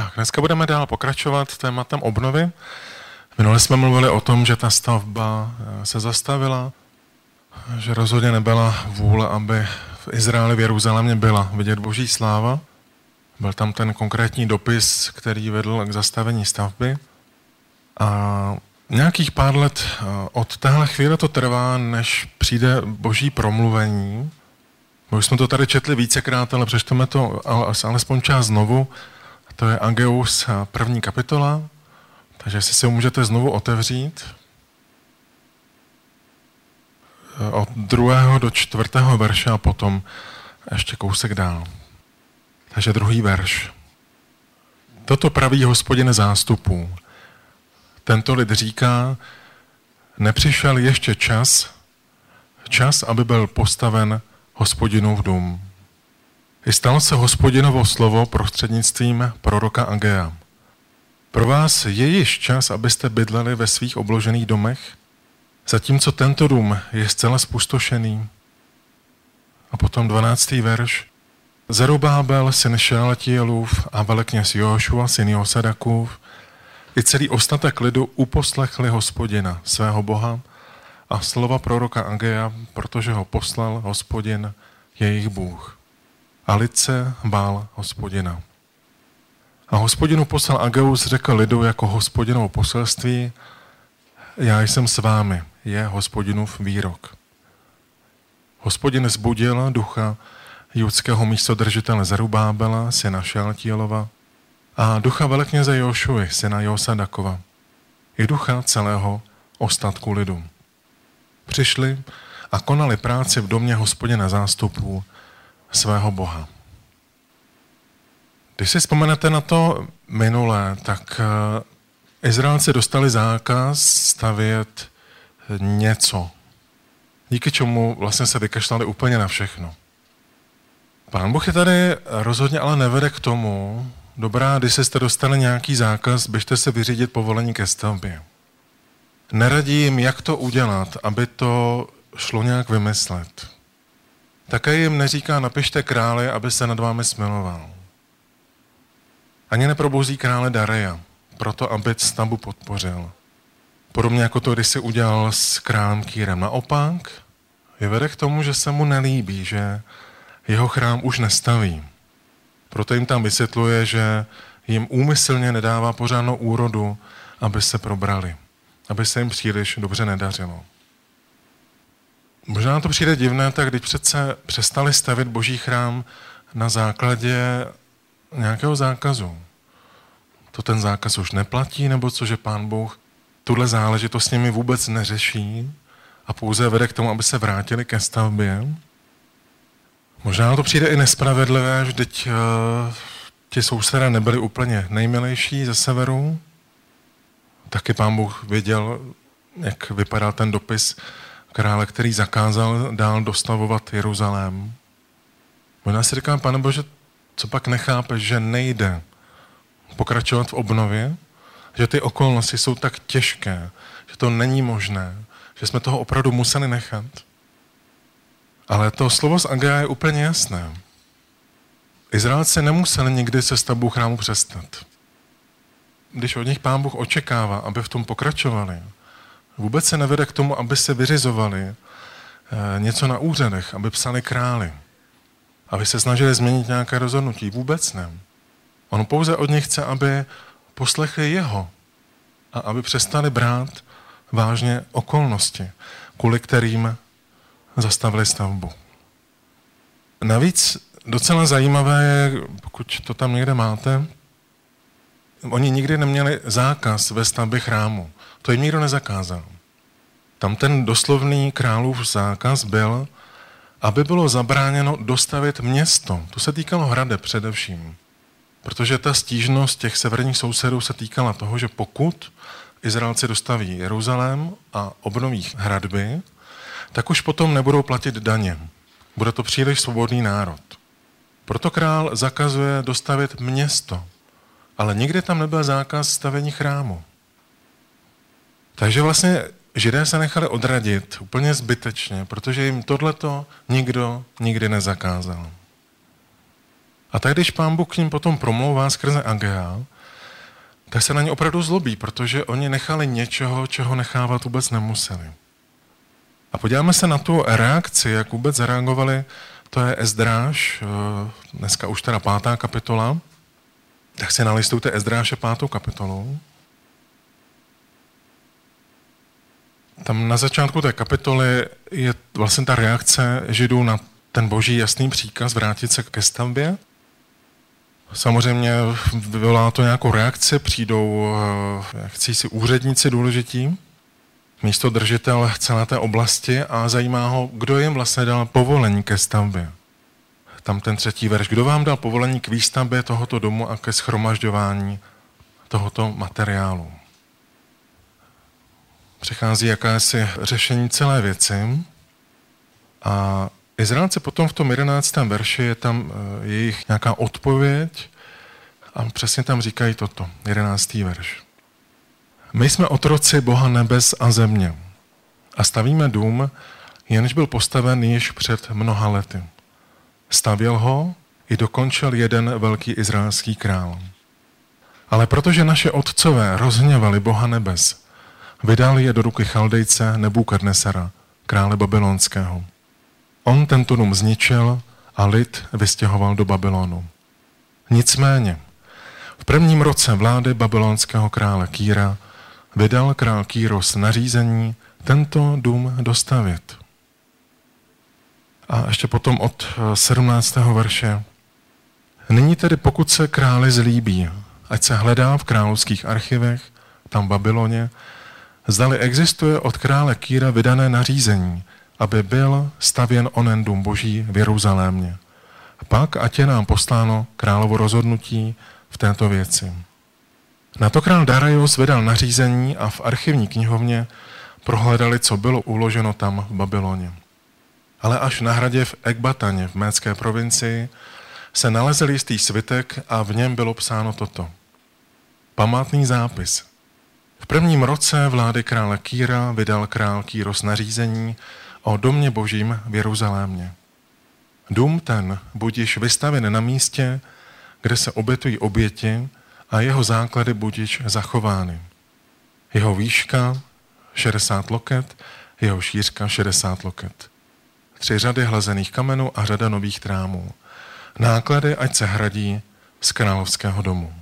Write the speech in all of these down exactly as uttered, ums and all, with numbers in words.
Tak, dneska budeme dál pokračovat tématem obnovy. Minule jsme mluvili o tom, že ta stavba se zastavila, že rozhodně nebyla vůle, aby v Izraeli, v Jeruzalémě byla vidět Boží sláva. Byl tam ten konkrétní dopis, který vedl k zastavení stavby. A nějakých pár let od téhle chvíle to trvá, než přijde Boží promluvení. Už jsme to tady četli vícekrát, ale přečteme to alespoň část znovu. To je Ageus první kapitola, takže si si ho můžete znovu otevřít. Od druhého do čtvrtého verše a potom ještě kousek dál. Takže druhý verš. Toto praví Hospodin zástupů. Tento lid říká, nepřišel ještě čas, čas, aby byl postaven Hospodinův dům. I stalo se Hospodinovo slovo prostřednictvím proroka Agea. Pro vás je již čas, abyste bydleli ve svých obložených domech, zatímco tento dům je zcela spustošený. A potom dvanáctý verš. Zerubábel, syn Šealtielův a velekněz Jošua, syn Josadakův, i celý ostatek lidu uposlechli Hospodina, svého Boha, a slova proroka Agea, protože ho poslal Hospodin, jejich Bůh. A lid se bál Hospodina. A Hospodinu poslal Ageus, řekl lidu jako Hospodinovo poselství, já jsem s vámi, je Hospodinův výrok. Hospodin zbudil ducha judského místodržitele Zerubábela, syna Šealtielova, a ducha velekněze Jošuy, syna Josadakova, i ducha celého ostatku lidu. Přišli a konali práci v domě Hospodina zástupů svého Boha. Když si vzpomenete na to minulé, tak Izraelci dostali zákaz stavět něco, díky čemu vlastně se vykašlali úplně na všechno. Pán Bůh je tady rozhodně ale nevede k tomu, dobrá, když jste dostali nějaký zákaz, běžte se vyřídit povolení ke stavbě. Neradí jim, jak to udělat, aby to šlo nějak vymyslet. Také jim neříká, napište králi, aby se nad vámi smiloval. Ani neprobouzí krále Dareja, proto aby stavbu podpořil. Podobně jako to, když si udělal s králem Kýrem. Naopak, je vede k tomu, že se mu nelíbí, že jeho chrám už nestaví. Proto jim tam vysvětluje, že jim úmyslně nedává pořádnou úrodu, aby se probrali, aby se jim příliš dobře nedařilo. Možná to přijde divné, tak když přece přestali stavit Boží chrám na základě nějakého zákazu. To ten zákaz už neplatí, nebo co, že Pán Bůh tuhle záležitost s nimi vůbec neřeší a pouze vede k tomu, aby se vrátili ke stavbě. Možná to přijde i nespravedlivé, že teď uh, ti sousedé nebyli úplně nejmilejší ze severu. Taky Pán Bůh věděl, jak vypadal ten dopis krále, který zakázal dál dostavovat Jeruzalém. Možná si říkám, Pane Bože, co pak nechápeš, že nejde pokračovat v obnově, že ty okolnosti jsou tak těžké, že to není možné, že jsme toho opravdu museli nechat. Ale to slovo z Agea je úplně jasné. Izraelci nemuseli nikdy se stavbou chrámu přestat. Když od nich Pán Bůh očekává, aby v tom pokračovali, vůbec se nevede k tomu, aby se vyřizovali něco na úřadech, aby psali králi, aby se snažili změnit nějaké rozhodnutí. Vůbec ne. On pouze od nich chce, aby poslechli jeho a aby přestali brát vážně okolnosti, kvůli kterým zastavili stavbu. Navíc docela zajímavé je, pokud to tam někde máte, oni nikdy neměli zákaz ve stavbě chrámu. To jim nikdo nezakázal. Tam ten doslovný králův zákaz byl, aby bylo zabráněno dostavět město. To se týkalo hradeb především. Protože ta stížnost těch severních sousedů se týkala toho, že pokud Izraelci dostaví Jeruzalém a obnoví hradby, tak už potom nebudou platit daně. Bude to příliš svobodný národ. Proto král zakazuje dostavět město, ale nikdy tam nebyl zákaz stavění chrámu. Takže vlastně Židé se nechali odradit úplně zbytečně, protože jim tohleto nikdo nikdy nezakázal. A tak když Pán Bůh k ním potom promlouvá skrze Agea, tak se na ně opravdu zlobí, protože oni nechali něčeho, čeho nechávat vůbec nemuseli. A podíváme se na tu reakci, jak vůbec zareagovali, to je Ezdráš, dneska už teda pátá kapitola, tak si nalistujte Ezdráše pátou kapitolu. Tam na začátku té kapitoly je vlastně ta reakce Židů na ten boží jasný příkaz vrátit se ke stavbě. Samozřejmě vyvolá to nějakou reakci, přijdou chci si úředníci důležití, místo držitel celé té oblasti a zajímá ho, kdo jim vlastně dal povolení ke stavbě. Tam ten třetí verš. Kdo vám dal povolení k výstavbě tohoto domu a ke shromažďování tohoto materiálu? Přichází jakési řešení celé věci a Izraelci potom v tom jedenáctém verši je tam jejich nějaká odpověď a přesně tam říkají toto, jedenáctý verš. My jsme otroci Boha nebes a země a stavíme dům, jenž byl postaven již před mnoha lety. Stavěl ho i dokončil jeden velký izraelský král. Ale protože naše otcové rozhněvali Boha nebes, vydali je do ruky Chaldejce Nebukadnesara, krále babylonského. On tento dům zničil a lid vystěhoval do Babylonu. Nicméně, v prvním roce vlády babylonského krále Kýra vydal král Kýros nařízení tento dům dostavět. A ještě potom od sedmnáctého verše. Nyní tedy pokud se králi zlíbí, ať se hledá v královských archivech, tam v Babyloně, zdali existuje od krále Kýra vydané nařízení, aby byl stavěn onen dům boží v Jeruzalémě. Pak ať je nám posláno královo rozhodnutí v této věci. Na to král Daraios vydal nařízení a v archivní knihovně prohledali, co bylo uloženo tam v Babyloně. Ale až na hradě v Ekbataně v Médské provincii se nalezl jistý svitek a v něm bylo psáno toto. Památný zápis. V prvním roce vlády krále Kýra vydal král Kýros nařízení o domě božím v Jeruzalémě. Dům ten budiž vystavěn na místě, kde se obětují oběti a jeho základy budiž zachovány. Jeho výška šedesát loket, jeho šířka šedesát loket. Tři řady hlazených kamenů a řada nových trámů. Náklady ať se hradí z královského domu.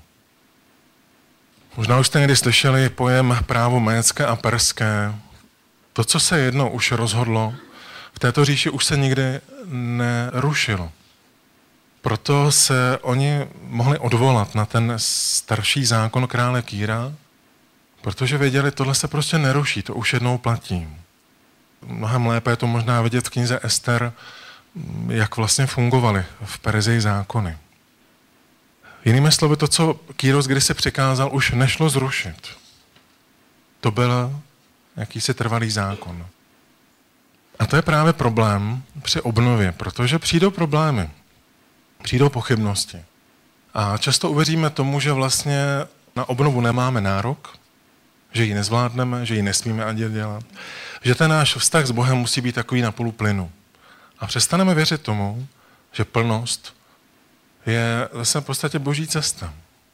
Možná už jste někdy slyšeli pojem právo médské a perské. To, co se jednou už rozhodlo, v této říši už se nikdy nerušilo. Proto se oni mohli odvolat na ten starší zákon krále Kýra, protože věděli, tohle se prostě neruší, to už jednou platí. Mnohem lépe je to možná vidět v knize Ester, jak vlastně fungovaly v Perzii zákony. Jinými slovy, to, co Kýros kdysi přikázal, už nešlo zrušit. To byl jakýsi trvalý zákon. A to je právě problém při obnově, protože přijdou problémy, přijdou pochybnosti. A často uvěříme tomu, že vlastně na obnovu nemáme nárok, že ji nezvládneme, že ji nesmíme ani dělat, že ten náš vztah s Bohem musí být takový na půl plynu. A přestaneme věřit tomu, že plnost je zase v podstatě boží cesta.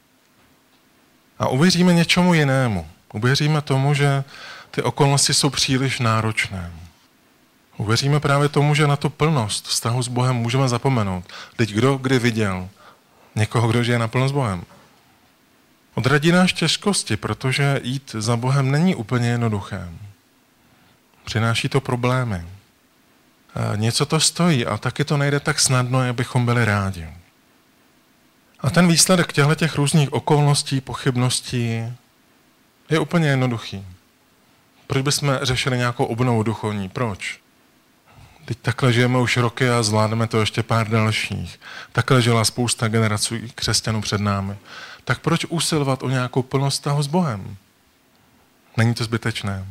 A uvěříme něčemu jinému. Uvěříme tomu, že ty okolnosti jsou příliš náročné. Uvěříme právě tomu, že na tu plnost vztahu s Bohem můžeme zapomenout. Teď kdo kdy viděl někoho, kdo žije naplno s Bohem? Odradí nás těžkosti, protože jít za Bohem není úplně jednoduché. Přináší to problémy. A něco to stojí a taky to nejde tak snadno, jak bychom byli rádi. A ten výsledek těchto různých okolností, pochybností je úplně jednoduchý. Proč bychom řešili nějakou obnovu duchovní? Proč? Teď takhle žijeme už roky a zvládneme to ještě pár dalších. Takhle žila spousta generací křesťanů před námi. Tak proč usilovat o nějakou plnost vztahu s Bohem? Není to zbytečné.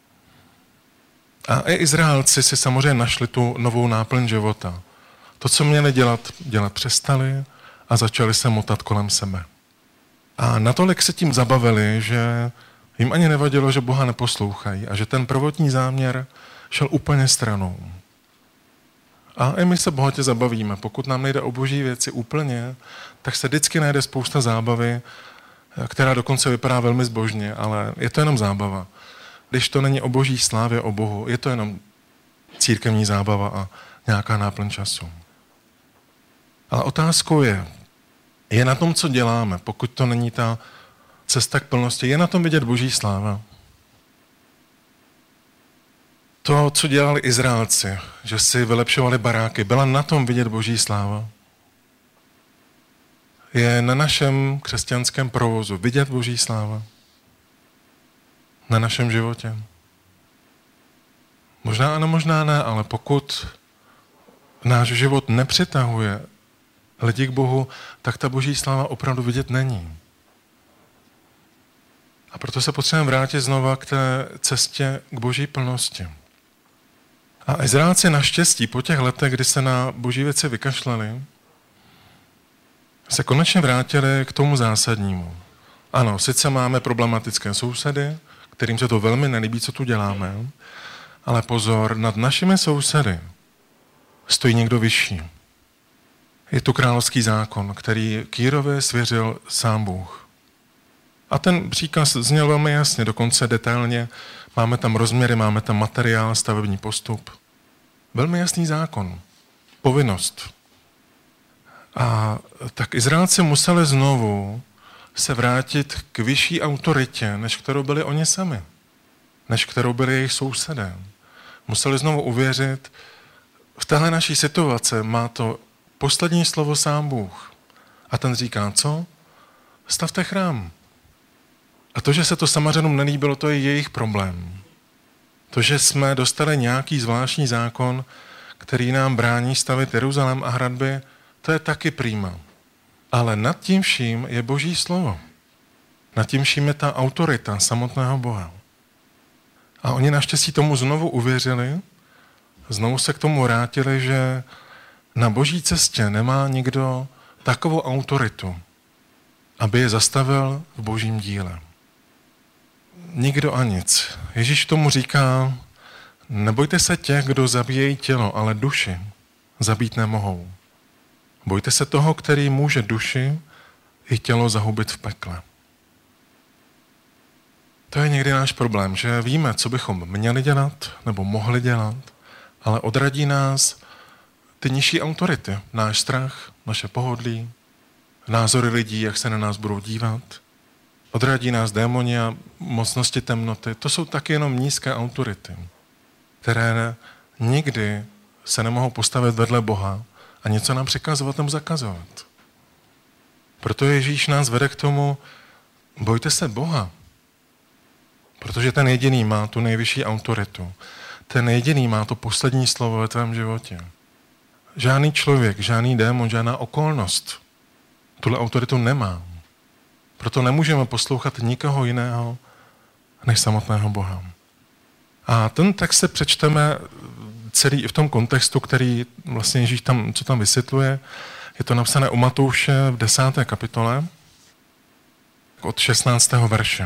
A i Izraelci si samozřejmě našli tu novou náplň života. To, co měli dělat, dělat přestali a začali se motat kolem sebe. A natolik se tím zabavili, že jim ani nevadilo, že Boha neposlouchají a že ten prvotní záměr šel úplně stranou. A i my se bohatě zabavíme. Pokud nám nejde o boží věci úplně, tak se vždycky najde spousta zábavy, která dokonce vypadá velmi zbožně, ale je to jenom zábava. Když to není o boží slávě, o Bohu, je to jenom církevní zábava a nějaká náplň času. Ale otázkou je, je na tom, co děláme, pokud to není ta cesta k plnosti, je na tom vidět boží sláva. To, co dělali Izraelci, že si vylepšovali baráky, byla na tom vidět boží sláva. Je na našem křesťanském provozu vidět boží sláva. Na našem životě. Možná ano, možná ne, ale pokud náš život nepřitahuje lidi k Bohu, tak ta boží sláva opravdu vidět není. A proto se potřebujeme vrátit znova k té cestě k boží plnosti. A Izraelci naštěstí po těch letech, kdy se na boží věci vykašlali, se konečně vrátili k tomu zásadnímu. Ano, sice máme problematické sousedy, kterým se to velmi nelíbí, co tu děláme, ale pozor, nad našimi sousedy stojí někdo vyšší. Je to královský zákon, který Kýrovi svěřil sám Bůh. A ten příkaz zněl velmi jasně, dokonce detailně. Máme tam rozměry, máme tam materiál, stavební postup. Velmi jasný zákon. Povinnost. A tak Izraelci museli znovu se vrátit k vyšší autoritě, než kterou byli oni sami. Než kterou byli jejich sousedé. Museli znovu uvěřit, v téhle naší situaci má to poslední slovo sám Bůh. A ten říká, co? Stavte chrám. A to, že se to Samařanům nelíbilo, to je jejich problém. To, že jsme dostali nějaký zvláštní zákon, který nám brání stavit Jeruzalém a hradby, to je taky prýma. Ale nad tím vším je boží slovo. Nad tím vším je ta autorita samotného Boha. A oni naštěstí tomu znovu uvěřili, znovu se k tomu vrátili, že na boží cestě nemá nikdo takovou autoritu, aby je zastavil v božím díle. Nikdo a nic. Ježíš tomu říká, nebojte se těch, kdo zabíjejí tělo, ale duši zabít nemohou. Bojte se toho, který může duši i tělo zahubit v pekle. To je někdy náš problém, že víme, co bychom měli dělat nebo mohli dělat, ale odradí nás ty nižší autority, náš strach, naše pohodlí, názory lidí, jak se na nás budou dívat. Odradí nás démoni a mocnosti temnoty. To jsou taky jenom nízké autority, které nikdy se nemohou postavit vedle Boha a něco nám přikazovat nebo zakazovat. Proto Ježíš nás vede k tomu, bojte se Boha, protože ten jediný má tu nejvyšší autoritu. Ten jediný má to poslední slovo ve tvém životě. Žádný člověk, žádný démon, žádná okolnost tuhle autoritu nemá. Proto nemůžeme poslouchat nikoho jiného než samotného Boha. A ten text se přečteme celý i v tom kontextu, který vlastně Ježíš tam, co tam vysvětluje. Je to napsané u Matouše v desáté kapitole od šestnáctého verše.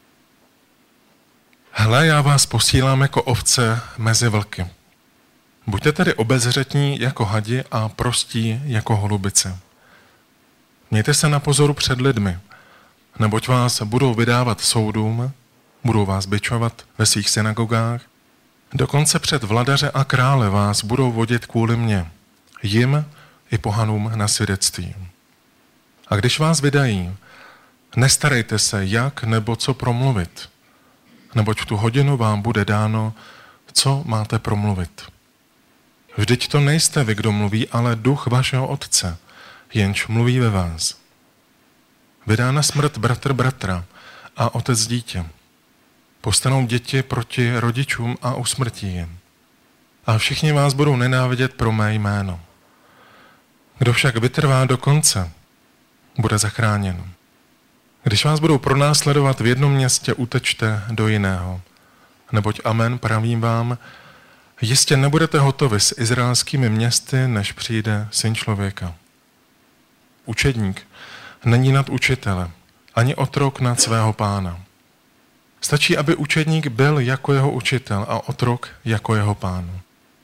Hle, já vás posílám jako ovce mezi vlky. Buďte tedy obezřetní jako hadi a prostí jako holubice. Mějte se na pozoru před lidmi, neboť vás budou vydávat soudům, budou vás bičovat ve svých synagogách, dokonce před vladaře a krále vás budou vodit kvůli mně, jim i pohanům na svědectví. A když vás vydají, nestarejte se, jak nebo co promluvit, neboť v tu hodinu vám bude dáno, co máte promluvit. Vždyť to nejste vy, kdo mluví, ale duch vašeho otce, jenž mluví ve vás. Vydá na smrt bratr bratra a otec dítě. Povstanou děti proti rodičům a usmrtí je. A všichni vás budou nenávidět pro mé jméno. Kdo však vytrvá do konce, bude zachráněn. Když vás budou pronásledovat v jednom městě, utečte do jiného. Neboť amen, pravím vám, jistě nebudete hotovi s izraelskými městy, než přijde Syn člověka. Učedník není nad učitele, ani otrok nad svého pána. Stačí, aby učedník byl jako jeho učitel a otrok jako jeho pán.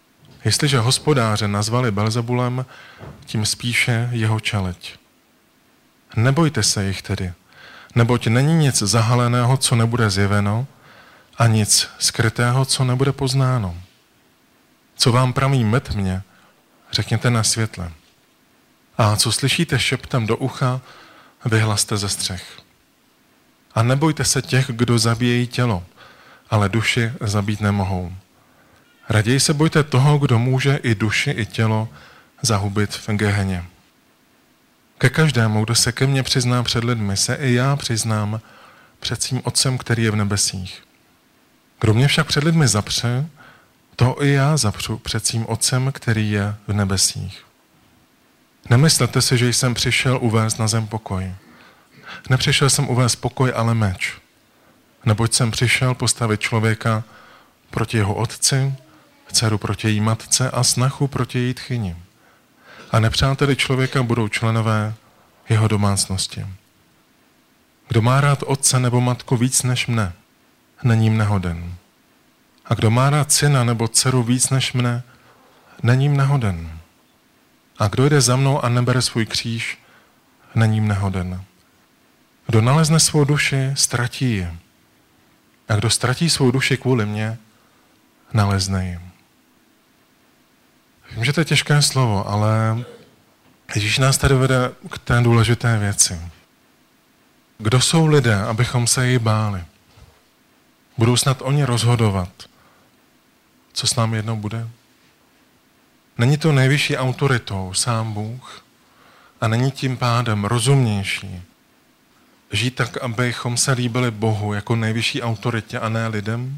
Jestliže hospodáře nazvali Belzebulem, tím spíše jeho čeleť. Nebojte se jich tedy, neboť není nic zahaleného, co nebude zjeveno, a nic skrytého, co nebude poznáno. Co vám pramí ve tmě, řekněte na světle. A co slyšíte šeptem do ucha, vyhlaste ze střech. A nebojte se těch, kdo zabíjejí tělo, ale duši zabít nemohou. Raději se bojte toho, kdo může i duši, i tělo zahubit v Geheně. Ke každému, kdo se ke mně přizná před lidmi, se i já přiznám před svým Otcem, který je v nebesích. Kdo mě však před lidmi zapře, toho i já zapřu před svým Otcem, který je v nebesích. Nemyslete si, že jsem přišel uvést na zem pokoj. Nepřišel jsem uvést pokoj, ale meč. Neboť jsem přišel postavit člověka proti jeho otci, dceru proti její matce a snachu proti její tchyni. A nepřáteli člověka budou členové jeho domácnosti. Kdo má rád otce nebo matku víc než mne, není mne hoden. A kdo má rád syna nebo dceru víc než mne, není mne hoden. A kdo jde za mnou a nebere svůj kříž, není mne hoden. Kdo nalezne svou duši, ztratí ji. A kdo ztratí svou duši kvůli mně, nalezne ji. Vím, že to je těžké slovo, ale Ježíš nás tady vede k té důležité věci. Kdo jsou lidé, abychom se jí báli? Budou snad oni rozhodovat, co s námi jednou bude? Není to nejvyšší autoritou sám Bůh a není tím pádem rozumnější žít tak, abychom se líbili Bohu jako nejvyšší autoritě a ne lidem?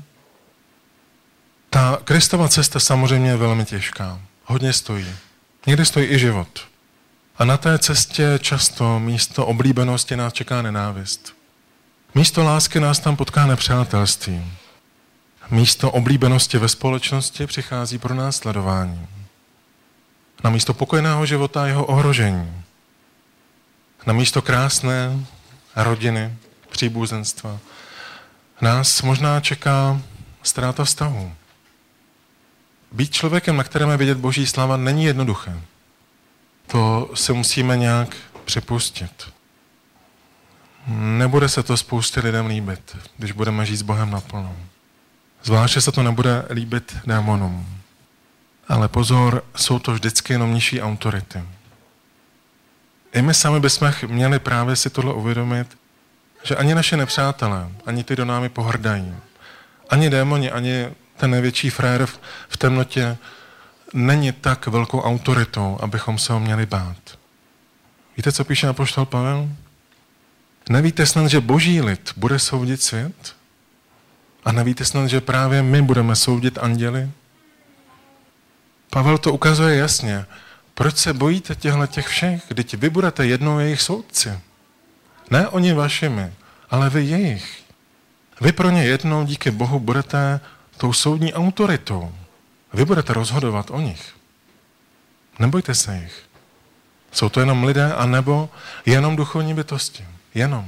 Ta Kristova cesta samozřejmě je velmi těžká. Hodně stojí. Někdy stojí i život. A na té cestě často místo oblíbenosti nás čeká nenávist. Místo lásky nás tam potká nepřátelství. Místo oblíbenosti ve společnosti přichází pronásledování. Na místo pokojného života jeho ohrožení. Na místo krásné rodiny, příbuzenstva nás možná čeká ztráta vztahu. Být člověkem, na kterém je vidět Boží sláva, není jednoduché. To se musíme nějak připustit. Nebude se to spoustě lidem líbit, když budeme žít s Bohem naplno. Zvláště se to nebude líbit démonům. Ale pozor, jsou to vždycky jenom nižší autority. I my sami bychom měli právě si tohle uvědomit, že ani naše nepřátelé, ani ty, kdo námi pohrdají, ani démoni, ani ten největší frér v temnotě není tak velkou autoritou, abychom se ho měli bát. Víte, co píše apoštol Pavel? Nevíte snad, že Boží lid bude soudit svět? A nevíte snad, že právě my budeme soudit anděly? Pavel to ukazuje jasně. Proč se bojíte těchto těch všech? Vždyť vy budete jednou jejich soudci. Ne oni vašimi, ale vy jejich. Vy pro ně jednou díky Bohu budete tou soudní autoritou. Vy budete rozhodovat o nich. Nebojte se jich. Jsou to jenom lidé, anebo jenom duchovní bytosti. Jenom.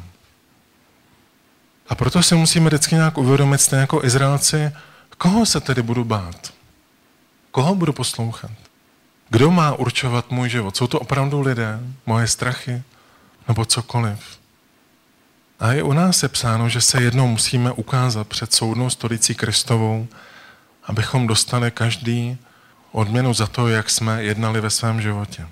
A proto si musíme vždycky nějak uvědomit, stejně jako Izraelci, koho se tedy budu bát? Koho budu poslouchat? Kdo má určovat můj život? Jsou to opravdu lidé, moje strachy, nebo cokoliv? A i u nás je psáno, že se jednou musíme ukázat před soudnou stolicí Kristovou, abychom dostali každý odměnu za to, jak jsme jednali ve svém životě.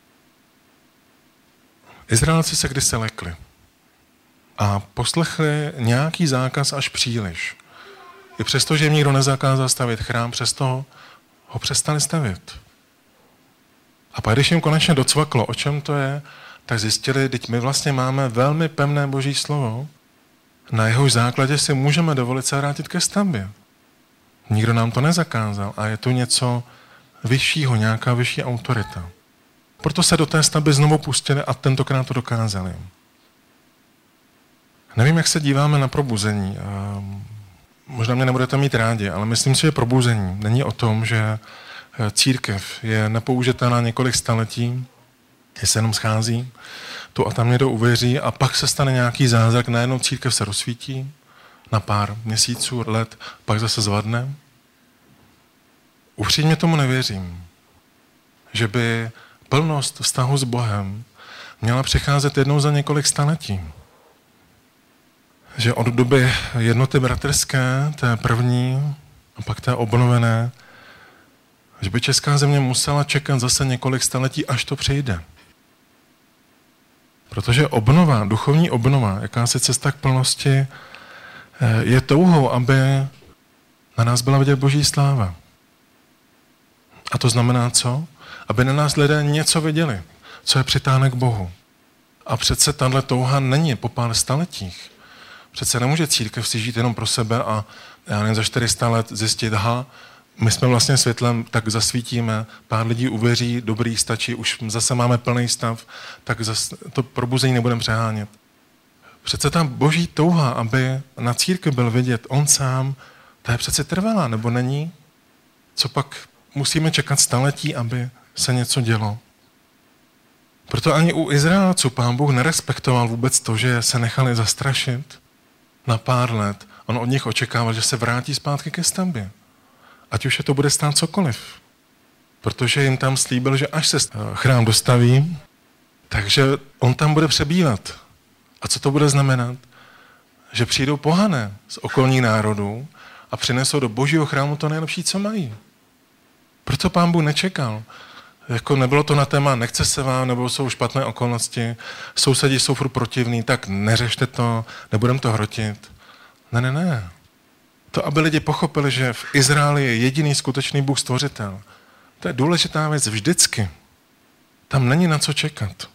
Izraelci se kdysi lekli a poslechli nějaký zákaz až příliš. I přesto, že jim nikdo nezakázal stavět chrám, přesto ho přestali stavět. A pak, když jim konečně docvaklo, o čem to je, tak zjistili, že my vlastně máme velmi pevné Boží slovo, na jehož základě si můžeme dovolit se vrátit ke stavbě. Nikdo nám to nezakázal a je to něco vyššího, nějaká vyšší autorita. Proto se do té stavby znovu pustili a tentokrát to dokázali. Nevím, jak se díváme na probuzení. Možná mě nebudete mít rádi, ale myslím si, že probuzení není o tom, že církev je nepoužitelná několik staletí, že se jenom schází, tu a tam někdo uvěří a pak se stane nějaký zázrak, najednou církev se rozsvítí na pár měsíců, let, pak zase zvadne. upřímně tomu nevěřím, že by plnost vztahu s Bohem měla přicházet jednou za několik staletí. Že od doby jednoty bratrské, té první, a pak té obnovené, že by česká země musela čekat zase několik staletí, až to přijde. Protože obnova, duchovní obnova, jakási cesta k plnosti, je touhou, aby na nás byla vidět Boží sláva. A to znamená co? Aby na nás lidé něco viděli, co je přitáhne k Bohu. A přece tahle touha není po pár staletích. Přece nemůže církev si žít jenom pro sebe a já nevím, za čtyři sta let zjistit, aha, my jsme vlastně světlem, tak zasvítíme, pár lidí uvěří, dobrý, stačí, už zase máme plný stav, tak zase to probuzení nebudeme přehánět. Přece ta Boží touha, aby na církvi byl vidět on sám, to je přece trvalá, nebo není? Co pak musíme čekat staletí, aby se něco dělo? Proto ani u Izraelců Pán Bůh nerespektoval vůbec to, že se nechali zastrašit na pár let. On od nich očekával, že se vrátí zpátky ke stavbě. Ať už je to bude stát cokoliv. Protože jim tam slíbil, že až se chrám dostaví, takže on tam bude přebývat. A co to bude znamenat? Že přijdou pohané z okolních národů a přinesou do Božího chrámu to nejlepší, co mají. Proto Pán Bůh nečekal. Jako nebylo to na téma, nechce se vám, nebo jsou špatné okolnosti, sousedí jsou furt protivní, tak neřešte to, nebudem to hrotit. Ne, ne, ne. To, aby lidi pochopili, že v Izraeli je jediný skutečný Bůh stvořitel. To je důležitá věc vždycky. Tam není na co čekat.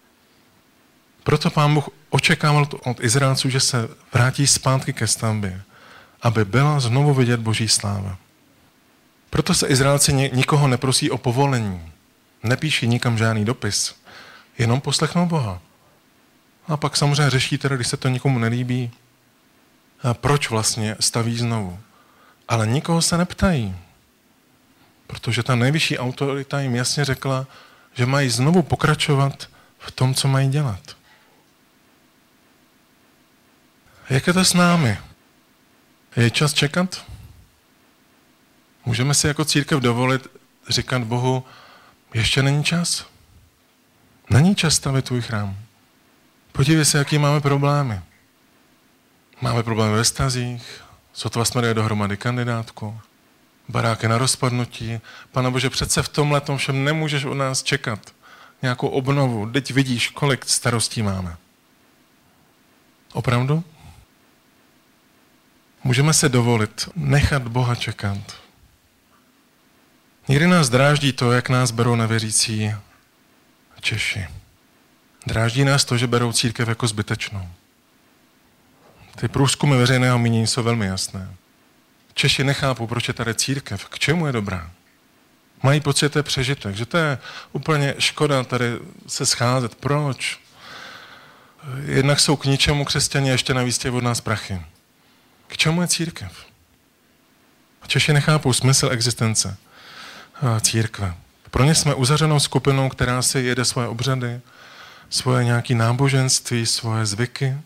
Proto Pán Bůh očekával od Izraelců, že se vrátí zpátky ke stavbě, aby byla znovu vidět Boží sláva. Proto se Izraelci nikoho neprosí o povolení. Nepíší nikam žádný dopis. Jenom poslechnou Boha. A pak samozřejmě řeší teda, když se to nikomu nelíbí, a proč vlastně staví znovu. Ale nikoho se neptají. Protože ta nejvyšší autorita jim jasně řekla, že mají znovu pokračovat v tom, co mají dělat. Jak je to s námi? Je čas čekat? Můžeme si jako církev dovolit říkat Bohu, ještě není čas. Není čas stavit tvůj chrám. Podívej se, jaký máme problémy. Máme problémy ve vztazích, sotva jsme dali dohromady kandidátku, baráky na rozpadnutí. Pane Bože, přece v tomhletom všem nemůžeš od nás čekat nějakou obnovu. Teď vidíš, kolik starostí máme. Opravdu? Můžeme se dovolit nechat Boha čekat. Někdy nás dráždí to, jak nás berou nevěřící Češi. Dráždí nás to, že berou církev jako zbytečnou. Ty průzkumy veřejného mínění jsou velmi jasné. Češi nechápou, proč je tady církev, k čemu je dobrá. Mají pocit, že to je přežitek, že to je úplně škoda tady se scházet. Proč? Jednak jsou k ničemu křesťané ještě navíc tě od nás prachy. K čemu je církev? Češi nechápou smysl existence církve. Pro ně jsme uzavřenou skupinou, která si jede svoje obřady, svoje nějaké náboženství, svoje zvyky.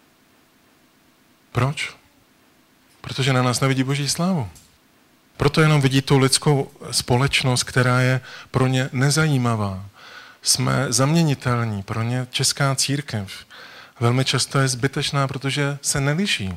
Proč? Protože na nás nevidí Boží slávu. Proto jenom vidí tu lidskou společnost, která je pro ně nezajímavá. Jsme zaměnitelní, pro ně česká církev velmi často je zbytečná, protože se neliší.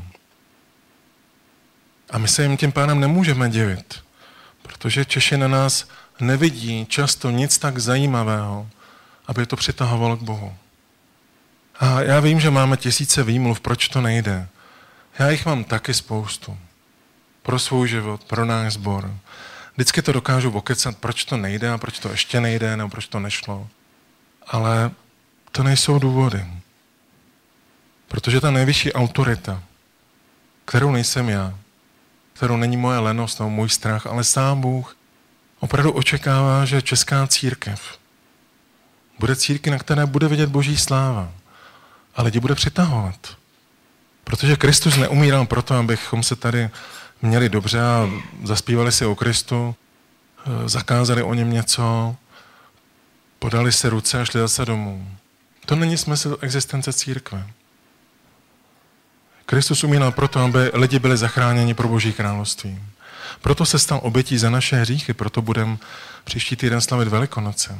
A my se jim tím pádem nemůžeme divit, protože Češi na nás nevidí často nic tak zajímavého, aby to přitahovalo k Bohu. A já vím, že máme tisíce výmluv, proč to nejde. Já jich mám taky spoustu. Pro svůj život, pro náš sbor. Vždycky to dokážu okecat, proč to nejde a proč to ještě nejde, nebo proč to nešlo. Ale to nejsou důvody. Protože ta nejvyšší autorita, kterou nejsem já, kterou není moje lenost nebo můj strach, ale sám Bůh opravdu očekává, že česká církev bude církev, na které bude vidět Boží sláva a lidi bude přitahovat. Protože Kristus neumíral proto, abychom se tady měli dobře a zaspívali si o Kristu, zakázali o něm něco, podali si ruce a šli zase domů. To není smysl existence církve. Kristus umíral proto, aby lidi byli zachráněni pro Boží království. Proto se stal obětí za naše hříchy, proto budeme příští týden slavit Velikonoce.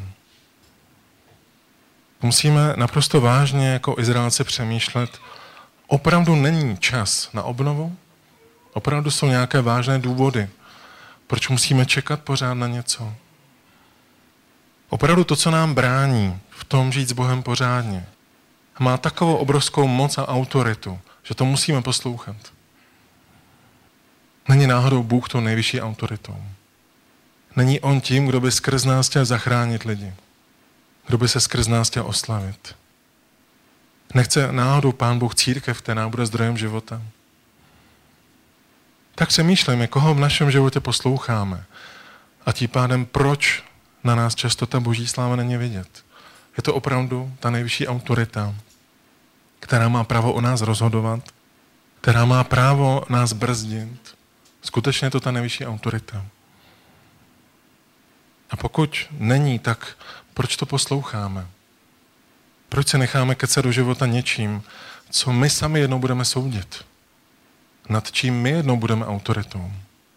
Musíme naprosto vážně jako Izraelci přemýšlet, opravdu není čas na obnovu? Opravdu jsou nějaké vážné důvody, proč musíme čekat pořád na něco? Opravdu to, co nám brání v tom žít s Bohem pořádně, má takovou obrovskou moc a autoritu, že to musíme poslouchat. Není náhodou Bůh tou nejvyšší autoritou. Není on tím, kdo by skrz nás chtěl zachránit lidi. Kdo by se skrz nás chtěl oslavit. Nechce náhodou Pán Bůh církev, která bude zdrojem života. Tak přemýšlejme, koho v našem životě posloucháme. A tím pádem, proč na nás často ta boží sláva není vidět. Je to opravdu ta nejvyšší autorita, která má právo o nás rozhodovat, která má právo nás brzdit. Skutečně je to ta nejvyšší autorita. A pokud není, tak proč to posloucháme? Proč se necháme kecat do života něčím, co my sami jednou budeme soudit? Nad čím my jednou budeme autoritou?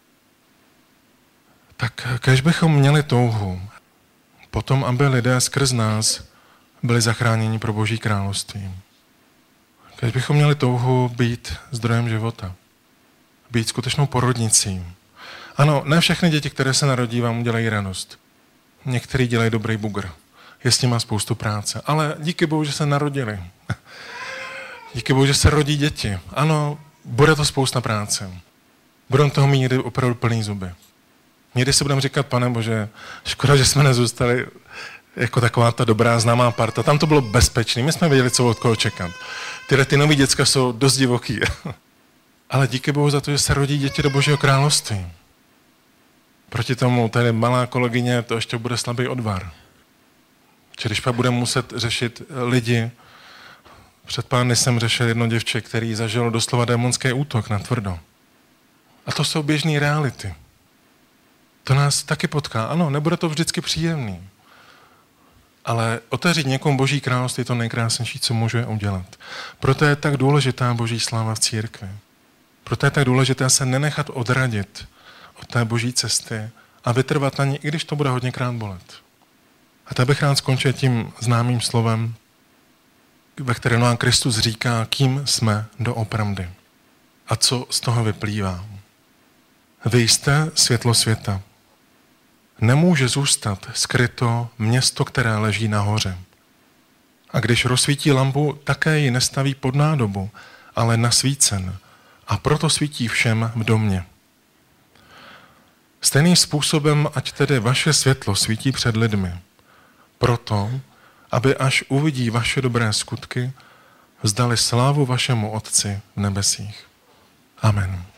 Tak kéž bychom měli touhu potom, aby lidé skrz nás byli zachráněni pro Boží království. Kéž bychom měli touhu být zdrojem života. Být skutečnou porodnicí. Ano, ne všechny děti, které se narodí, vám udělají radost. Některý dělají dobrý bugr. Je s nima spoustu práce. Ale díky Bohu, že se narodili. Díky Bohu, že se rodí děti. Ano, bude to spousta práce. Budeme toho mít někdy opravdu plný zuby. Někdy si budeme říkat, Pane Bože, škoda, že jsme nezůstali jako taková ta dobrá známá parta. Tam to bylo bezpečné. My jsme věděli, co od koho čekat. Tyhle ty nový děcka jsou dost divoký. Ale díky Bohu za to, že se rodí děti do Božího království. Proti tomu tady malá kolegyně, to ještě bude slabý odvar. Či když pak budeme muset řešit lidi, před pár dny jsem řešil jedno děvče, který zažilo doslova démonský útok na tvrdo. A to jsou běžné reality. To nás taky potká. Ano, nebude to vždycky příjemný. Ale otevřít někomu Boží království je to nejkrásnější, co může udělat. Proto je tak důležitá Boží sláva v církvi. Proto je tak důležité se nenechat odradit od té Boží cesty a vytrvat na ní, i když to bude hodněkrát bolet. A tak bych rád skončil tím známým slovem, ve kterém nám Kristus říká, kým jsme doopravdy. A co z toho vyplývá. Vy jste světlo světa. Nemůže zůstat skryto město, které leží nahoře. A když rozsvítí lampu, také ji nestaví pod nádobu, ale nasvícen. A proto svítí všem v domě. Stejným způsobem, ať tedy vaše světlo svítí před lidmi. Proto, aby až uvidí vaše dobré skutky, vzdali slávu vašemu Otci v nebesích. Amen.